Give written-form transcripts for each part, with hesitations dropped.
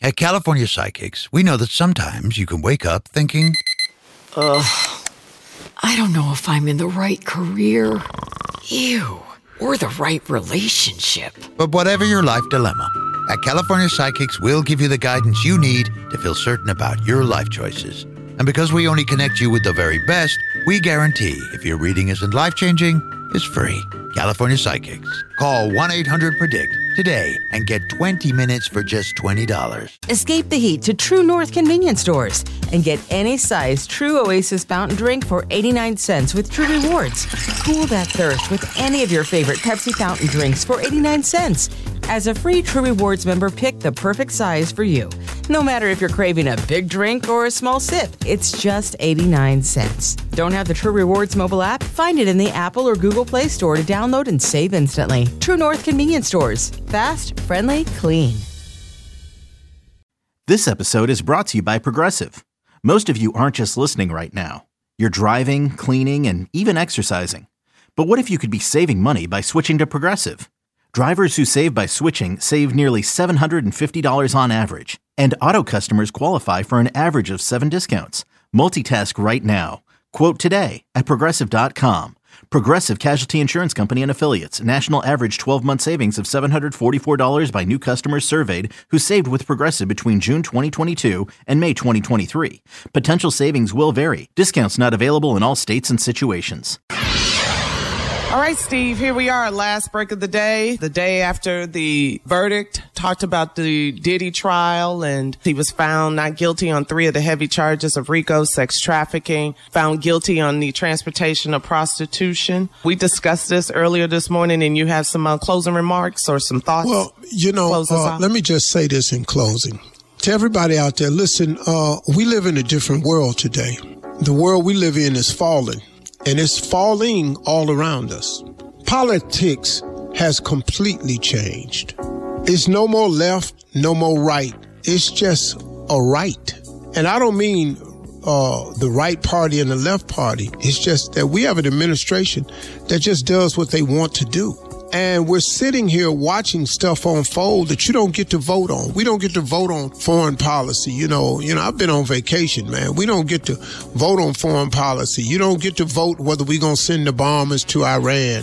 At California Psychics, we know that sometimes you can wake up thinking, I don't know if I'm in the right career. Or the right relationship. But whatever your life dilemma, at California Psychics, we'll give you the guidance you need to feel certain about your life choices. And because we only connect you with the very best, we guarantee if your reading isn't life-changing, it's free. California Psychics. Call 1-800-PREDICT today and get 20 minutes for just $20. Escape the heat to True North convenience stores and get any size True Oasis fountain drink for 89 cents with True Rewards. Cool that thirst with any of your favorite Pepsi fountain drinks for 89 cents. As a free True Rewards member, pick the perfect size for you. No matter if you're craving a big drink or a small sip, it's just 89 cents. Don't have the True Rewards mobile app? Find it in the Apple or Google Play Store to download and save instantly. True North convenience stores. Fast, friendly, clean. This episode is brought to you by Progressive. Most of you aren't just listening right now. You're driving, cleaning, and even exercising. But what if you could be saving money by switching to Progressive? Drivers who save by switching save nearly $750 on average. And auto customers qualify for an average of 7 discounts. Multitask right now. Quote today at Progressive.com. Progressive Casualty Insurance Company and Affiliates. National average 12-month savings of $744 by new customers surveyed who saved with Progressive between June 2022 and May 2023. Potential savings will vary. Discounts not available in all states and situations. All right, Steve, here we are, last break of the day after the verdict. Talked about the Diddy trial, and he was found not guilty on 3 of the heavy charges of RICO, sex trafficking, found guilty on the transportation of prostitution. We discussed this earlier this morning, and you have some closing remarks or some thoughts? Well, let me just say this in closing. To everybody out there, listen, we live in a different world today. The world we live in is falling. And it's falling all around us. Politics has completely changed. It's no more left, no more right. It's just a right. And I don't mean the right party and the left party. It's just that we have an administration that just does what they want to do. And we're sitting here watching stuff unfold that you don't get to vote on. We don't get to vote on foreign policy. You know, I've been on vacation, man. We don't get to vote on foreign policy. You don't get to vote whether we're going to send the bombers to Iran.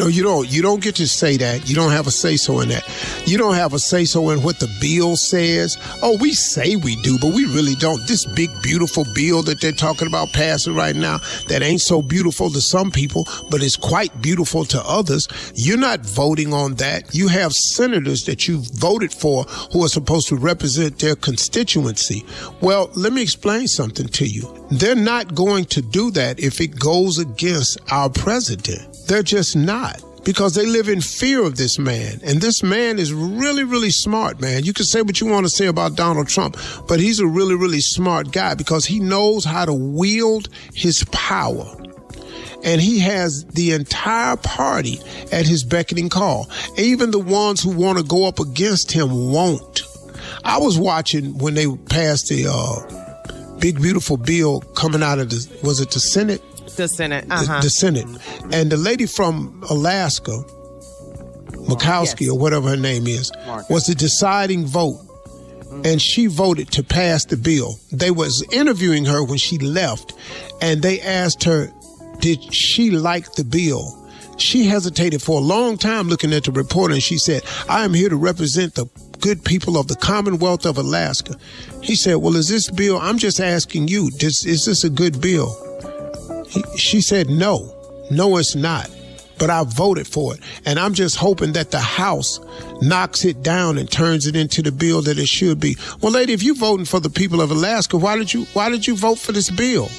You don't get to say that. You don't have a say-so in that. You don't have a say-so in what the bill says. Oh, we say we do, but we really don't. This big, beautiful bill that they're talking about passing right now that ain't so beautiful to some people, but is quite beautiful to others. You're not voting on that. You have senators that you voted for who are supposed to represent their constituency. Well, let me explain something to you. They're not going to do that if it goes against our president. They're just not. Because they live in fear of this man. And this man is really, really smart, man. You can say what you want to say about Donald Trump, but he's a really, really smart guy because he knows how to wield his power. And he has the entire party at his beckoning call. Even the ones who want to go up against him won't. I was watching when they passed the big, beautiful bill coming out of the Senate? The Senate, The Senate. And the lady from Alaska, Murkowski, yes, or whatever her name is, was the deciding vote. And she voted to pass the bill. They was interviewing her when she left, and they asked her, did she like the bill? She hesitated for a long time looking at the report, and she said, I am here to represent the good people of the Commonwealth of Alaska. He said, well, is this bill, I'm just asking you, is this a good bill? She said, no, it's not. But I voted for it. And I'm just hoping that the House knocks it down and turns it into the bill that it should be. Well, lady, if you're voting for the people of Alaska, why did you vote for this bill?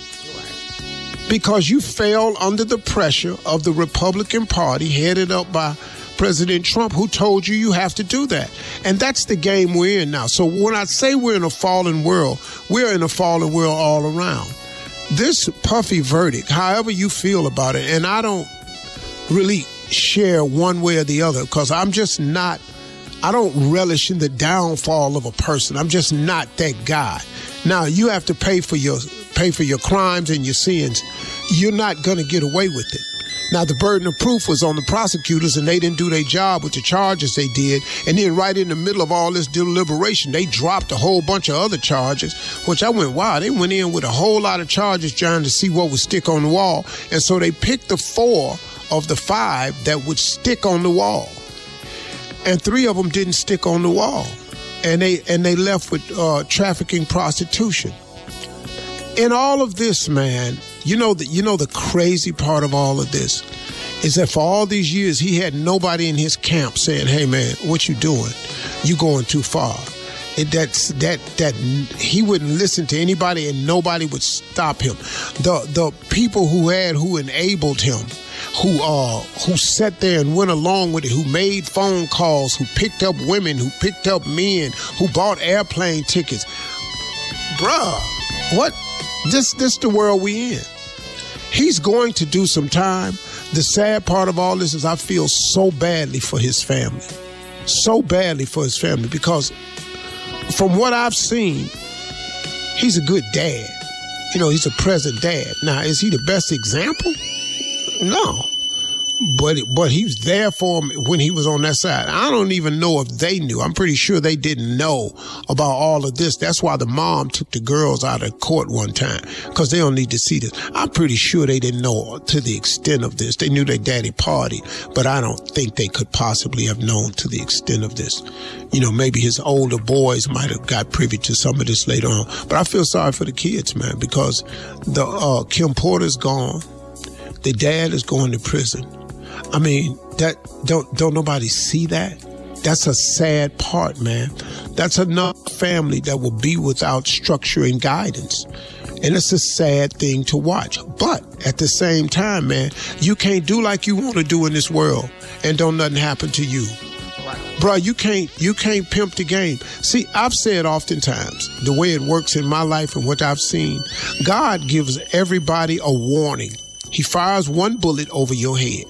Because you fell under the pressure of the Republican Party headed up by President Trump, who told you have to do that. And that's the game we're in now. So when I say we're in a fallen world, we're in a fallen world all around. This Puffy verdict, however you feel about it, and I don't really share one way or the other because I'm just not, I don't relish in the downfall of a person. I'm just not that guy. Now, you have to pay for your crimes and your sins. You're not going to get away with it. Now, the burden of proof was on the prosecutors, and they didn't do their job with the charges they did. And then right in the middle of all this deliberation, they dropped a whole bunch of other charges, which I went, wow, they went in with a whole lot of charges trying to see what would stick on the wall. And so they picked the 4 of the 5 that would stick on the wall. And 3 of them didn't stick on the wall. And they left with trafficking, prostitution. In all of this, man, you know the crazy part of all of this is that for all these years he had nobody in his camp saying, "Hey man, what you doing? You going too far." That he wouldn't listen to anybody and nobody would stop him. The people who enabled him, who sat there and went along with it, who made phone calls, who picked up women, who picked up men, who bought airplane tickets. Bruh, what? This the world we in. He's going to do some time. The sad part of all this is I feel so badly for his family. So badly for his family because from what I've seen, he's a good dad. You know, he's a present dad. Now, is he the best example? No. But he was there for him when he was on that side. I don't even know if they knew. I'm pretty sure they didn't know about all of this. That's why the mom took the girls out of court one time, because they don't need to see this. I'm pretty sure they didn't know to the extent of this. They knew their daddy partied, but I don't think they could possibly have known to the extent of this. You know, maybe his older boys might have got privy to some of this later on. But I feel sorry for the kids, man, because the Kim Porter's gone. The dad is going to prison. I mean, that don't nobody see that? That's a sad part, man. That's another family that will be without structure and guidance. And it's a sad thing to watch. But at the same time, man, you can't do like you want to do in this world and don't nothing happen to you. Bruh, you can't pimp the game. See, I've said oftentimes, the way it works in my life and what I've seen, God gives everybody a warning. He fires one bullet over your head.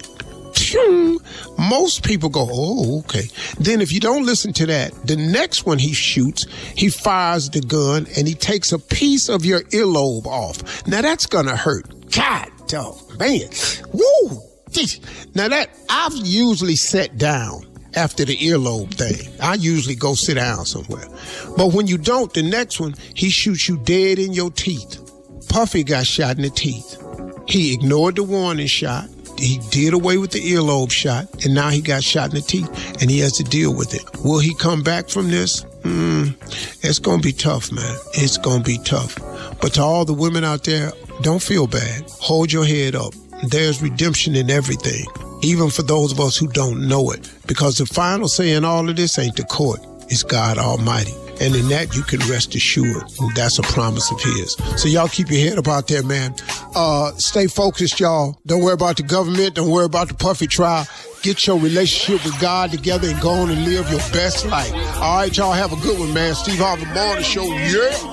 Most people go, oh, okay. Then if you don't listen to that, the next one he shoots, he fires the gun and he takes a piece of your earlobe off. Now that's gonna hurt. God, dog, man. Woo! Now that, I've usually sat down after the earlobe thing. I usually go sit down somewhere. But when you don't, the next one, he shoots you dead in your teeth. Puffy got shot in the teeth. He ignored the warning shot. He did away with the earlobe shot, and now he got shot in the teeth, and he has to deal with it. Will he come back from this? It's going to be tough, man. It's going to be tough. But to all the women out there, don't feel bad. Hold your head up. There's redemption in everything, even for those of us who don't know it, because the final say in all of this ain't the court. It's God Almighty. And in that, you can rest assured. That's a promise of his. So y'all keep your head up out there, man. Stay focused, y'all. Don't worry about the government. Don't worry about the Puffy trial. Get your relationship with God together and go on and live your best life. All right, y'all have a good one, man. Steve Harvey Morning Show. Yeah.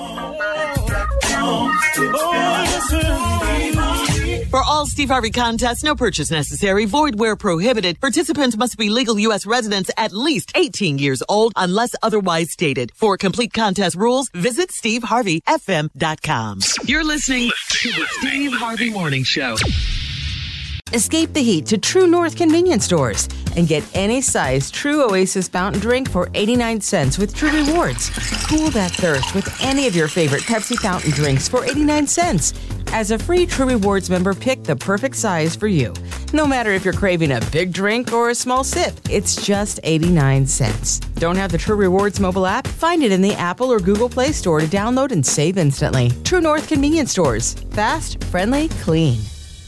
For all Steve Harvey contests, no purchase necessary, void where prohibited. Participants must be legal U.S. residents at least 18 years old unless otherwise stated. For complete contest rules, visit SteveHarveyFM.com. You're listening to the Steve Harvey Morning Show. Escape the heat to True North convenience stores and get any size True Oasis fountain drink for 89 cents with True Rewards. Cool that thirst with any of your favorite Pepsi fountain drinks for 89 cents. As a free True Rewards member, pick the perfect size for you. No matter if you're craving a big drink or a small sip, it's just 89 cents. Don't have the True Rewards mobile app? Find it in the Apple or Google Play Store to download and save instantly. True North convenience stores. Fast, friendly, clean.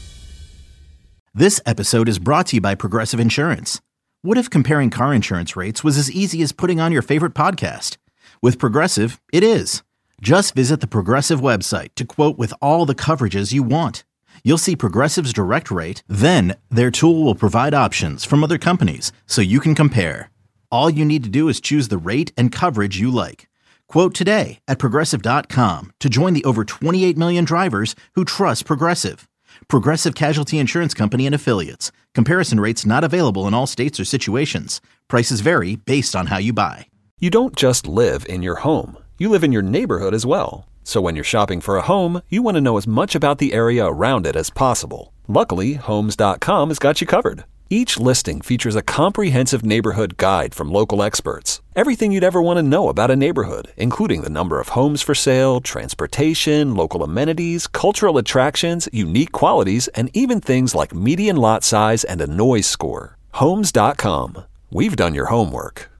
This episode is brought to you by Progressive Insurance. What if comparing car insurance rates was as easy as putting on your favorite podcast? With Progressive, it is. Just visit the Progressive website to quote with all the coverages you want. You'll see Progressive's direct rate, then their tool will provide options from other companies so you can compare. All you need to do is choose the rate and coverage you like. Quote today at Progressive.com to join the over 28 million drivers who trust Progressive. Progressive Casualty Insurance Company and Affiliates. Comparison rates not available in all states or situations. Prices vary based on how you buy. You don't just live in your home. You live in your neighborhood as well. So when you're shopping for a home, you want to know as much about the area around it as possible. Luckily, Homes.com has got you covered. Each listing features a comprehensive neighborhood guide from local experts. Everything you'd ever want to know about a neighborhood, including the number of homes for sale, transportation, local amenities, cultural attractions, unique qualities, and even things like median lot size and a noise score. Homes.com. We've done your homework.